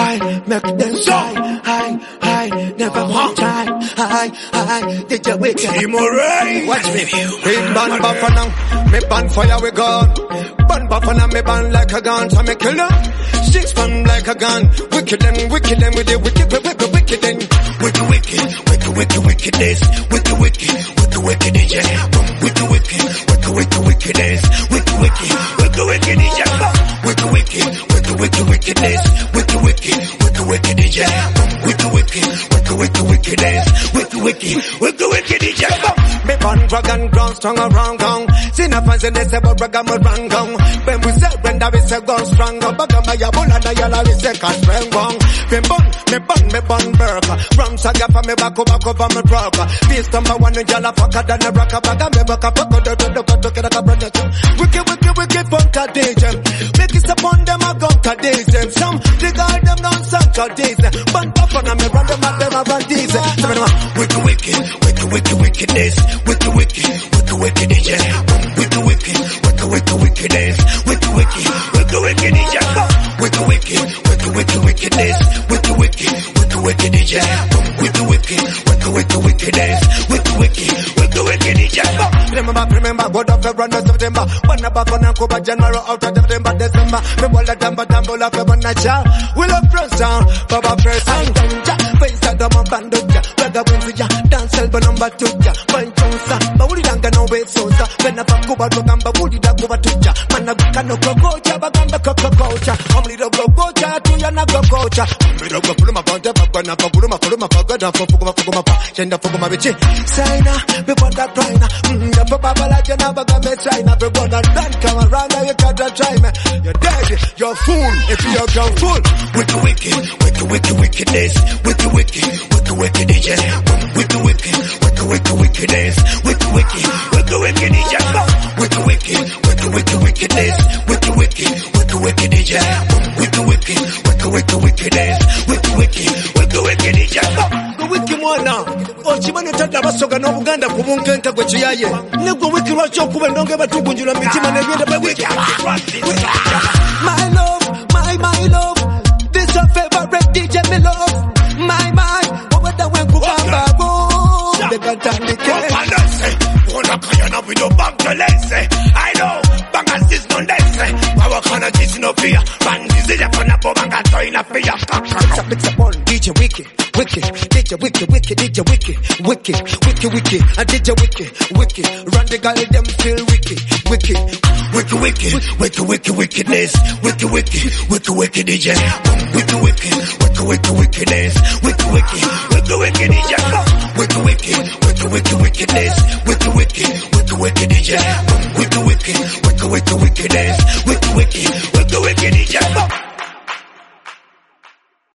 high, make them high, high, never one time, high, did you wicked? Watch me. Big band buffalo, me band fire we gun. Band buffalo, me band like a gun, so me kill them. 6 band like a gun. Wicked them with the wicked then. With the wickedness. With the wicked DJ. With the wickedness. With the wicked DJ. With the wickedness. With the wicked DJ. With the wickedness. With the wicked DJ. Me band dragon ground strong around gong. Sin a fans and they say but dragon me run gong. When we say when that we say gone strong. Baga my yabula na yala we say can't strong gong. Me bun burger. Ram saga for me back over me proper. Beast number one in yala fucker than a rocker. Baga me back up wicked funka DJ. Make it upon them a gunka DJ. Some regard them non sunka DJ. Band up on me run them at them a run DJ. With the wickedness. With the wicked DJ. With the wickedness. With the wicked DJ. With the wickedness. With the wicked DJ. With the wickedness. With the wicked DJ. Remember, God of February, September. One about for Nankoba, January, out of September, December. Me walla damba dambola February, Nacha. We love press down, Baba press down. Face at the Mambandoja. Raga Winzija, dance album number 2. Fine Chonsa, Bawuli Danga no way sosa. When I fuck over to Gamba, Woody Daguba Tuja. Managuka no Gogocha, Bagamba Cococha. Only the Gogocha, Tuyana Gogocha. We don't go Puluma Ponta, Pagana, Paguma, Pagana, Fuguma, Chenda Fuguma Vici. Saina, we want that trainer. The Papa Lajana Bagame China, we want that run, come around, you can't try me. You're dead, you're fool, if you're gone fool. With the wickedness, with the wicked DJ. With the wickedness, with the wicked DJ. With the wickedness, with the wicked DJ. With the wickedness, with the wicked DJ. The wicked one now. Ochimani tata basoga no Buganda kubunkenta gwe chiyaye. Nego wiki lwacho kuba ndonge batugunjula mitima ne byenda wiki. My love, this your favorite DJ me love. My, what the way kubamba go. The gatandike. Ona kayana with no bangalese. I know, bangasis no lese. Power kana jisi no fear. Bandize ya kona po bangato ina fear. It's a ball, DJ wicked. DJ wicked. I DJ wicked. Run the guy, them feel wicked. Wickedness. With the wicked DJ. With the wickedness. With the wicked DJ. With the wickedness. With the wicked DJ. With the wickedness. With